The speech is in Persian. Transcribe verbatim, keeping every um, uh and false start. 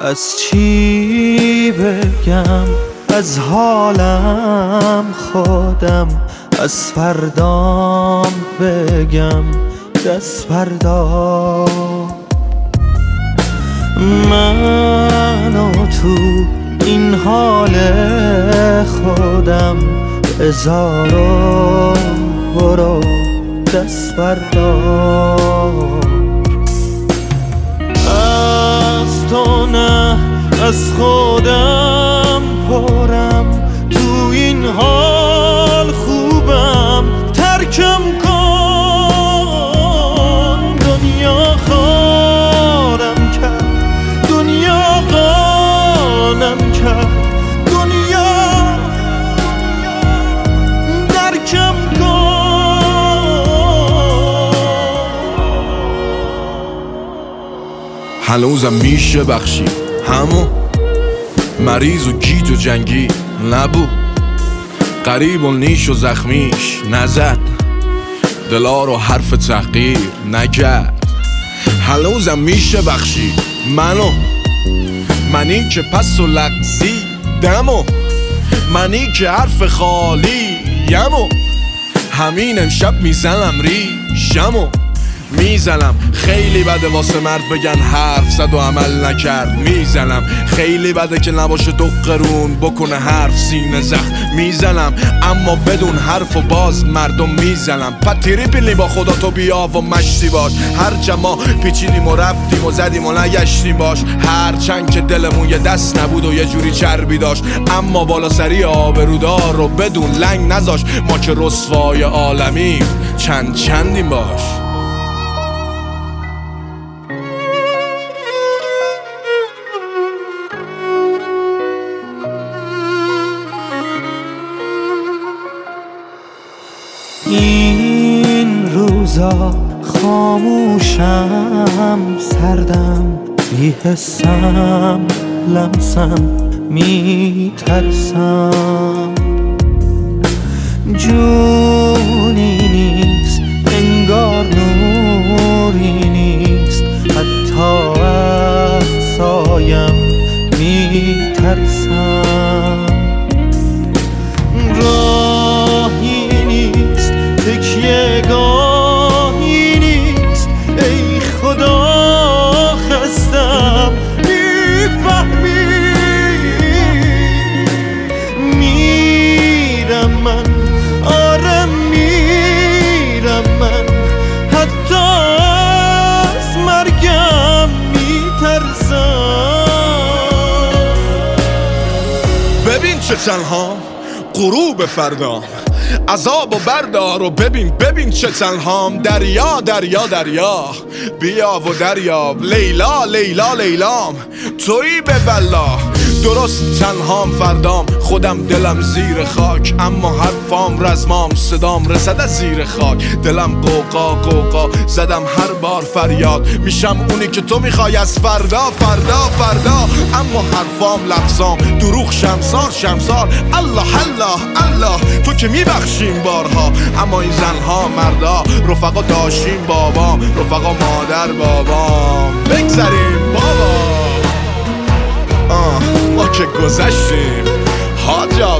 از چی بگم؟ از حالم خودم، از فردام بگم دست فردا. من و تو این حال خودم بذار و برو دست فردا. از تو نه از خودم پرم، تو این حال خوبم ترکم کن. دنیا خارم کرد، دنیا قانم کرد، دنیا درکم کن. هنوزم میشه بخشی همون مریض و گیج و جنگی نبود، قریب و نیش و زخمیش نزد، دلا رو حرف تحقیر نکرد. هنوزم میشه بخشی منو، منی که پس و لغزی دمو، منی که حرف خالی یمو. همین امشب میزنم ریشمو میزنم. خیلی بده واسه مرد بگن حرف زد و عمل نکرد. میزنم خیلی بده که نباشه دو قرون بکنه حرف سینه زخم. میزنم اما بدون حرف و باز مردم میزنم. پتیری پیلی با خدا تو بیا و مشتی باش. هر ما پیچیدیم و رفتیم و زدیم و نگشتیم باش. هر چند که دلمون یه دست نبود و یه جوری چربی داشت، اما بالا سری آبرودار رو بدون لنگ نذاش. ما که رسوای عالمیم چند چندیم باش. این روزا خاموشم، سردم، بی‌حسم، لمسم، میترسم. جونی نیست انگار نوری نیست، حتی از سایم میترسم. راهی نیست تکیه گاهی نیست، ای خدا خستم میفهمی. میرم من، آره میرم من، حتی از مرگم میترسم. ببین چه تنها غروب فردام، عذاب و بردار و ببین ببین چه تنهام. دریا دریا دریا بیا و دریاب، لیلا لیلا لیلام تویی به بلا. درست تنهام فردام، خودم دلم زیر خاک، اما حرفام رزمام صدام رسد از زیر خاک. دلم قوقا قوقا زدم هر بار فریاد، میشم اونی که تو میخوای از فردا فردا فردا. اما حرفام لفظام دروغ شمسار شمسار. الله الله الله تو که میبخشیم بارها، اما این زنها مردا رفقا داشتیم بابام، رفقا مادر بابام. بگذریم بابا آه ما که گذشتیم حاجا.